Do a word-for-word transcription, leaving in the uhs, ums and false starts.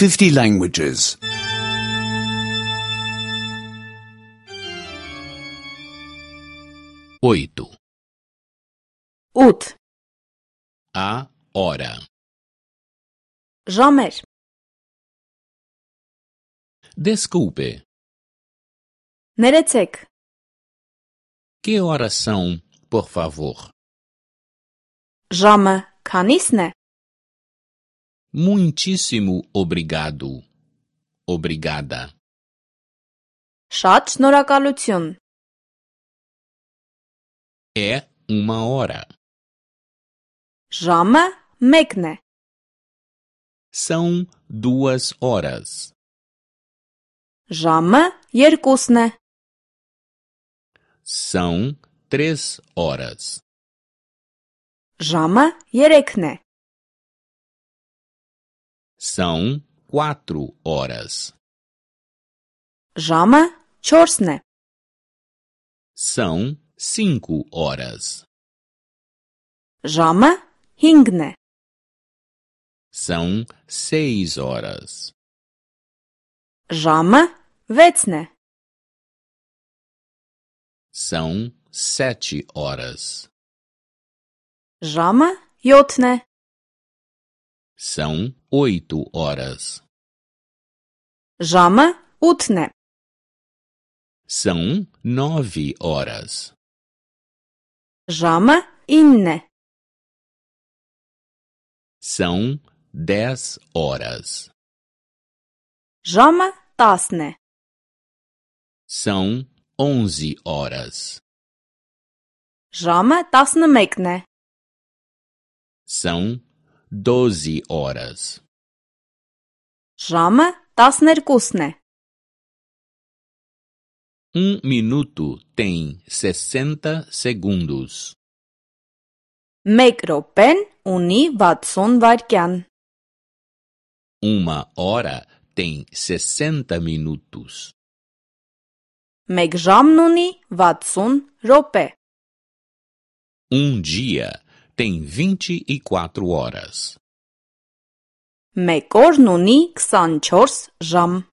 fifty languages. Oito. ութ. A hora. Ժամեր. Desculpe. Ներեցեք. Que horas são, por favor? Ժամը քանիսն է? Muitíssimo obrigado. Obrigada. Շատ շնորհակալություն. É uma hora. Ժամը մեկն է. São duas horas. Ժամը երկուսն է. São três horas. Ժամը երեքն է. São quatro horas. Ժամը չորսն է. São cinco horas. Ժամը հինգն է. São seis horas. Ժամը վեցն է. São sete horas. Ժամը յոթն է. São oito horas. Ժամը ութն է. São nove horas. Ժամը ինն է. São dez horas. Ժամը տասն է. São onze horas. Ժամը տասնմեկն է. São doze horas. Ժամը տասներկուսն է. Um minuto tem sessenta segundos. Մեկ րոպեն ունի վաթսուն վայրկյան. Uma hora tem sessenta minutos. Մեկ ժամն ունի վաթսուն րոպե. Um dia tem vinte e quatro horas. Մեկ օրն ունի քսանչորս ժամ.